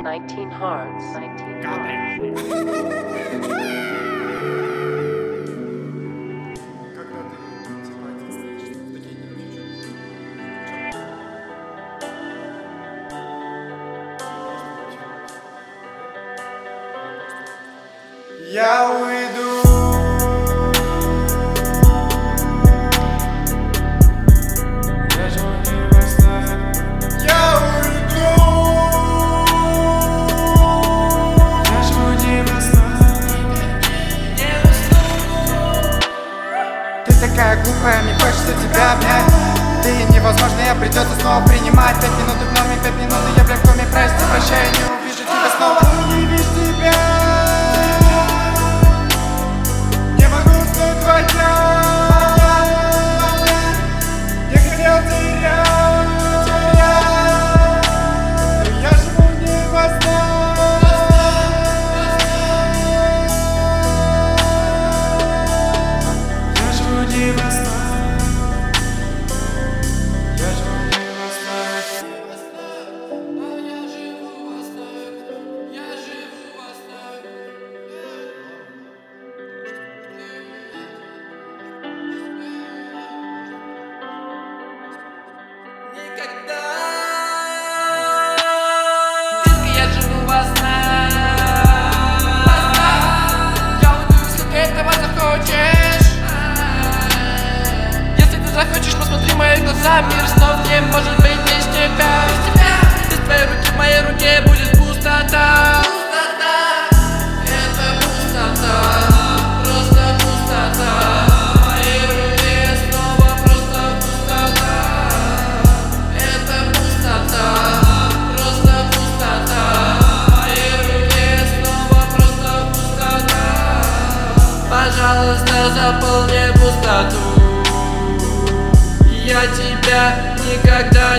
19 hearts. 19 hearts. Когда ты типа один стоишь в такие неловкие. Я уйду. Я же не восстану. Я уйду. Я же не восстану. Ты такая глупая, мне хочется тебя обнять. Ты невозможно, придется снова принимать. 5 минут в норме, 5 минут, и я в коме. Прости, прощай, не увижу тебя снова. Не вижу тебя. Не могу уснуть 2 дня. Не хотел терять. Но я живу не во снах. Я живу не во снах. Я живу не во снах. Я живу во снах. Я уйду, если ты этого захочешь. Если ты захочешь, посмотри в мои глаза. Мир снов не может быть без тебя. Без твоей руки в моей руке будет пустота. Это пустота, просто пустота. В моей руке снова просто пустота. Это пустота, просто пустота. В моей руке снова просто пустота. Пожалуйста, заполни пустоту. Я тебя никогда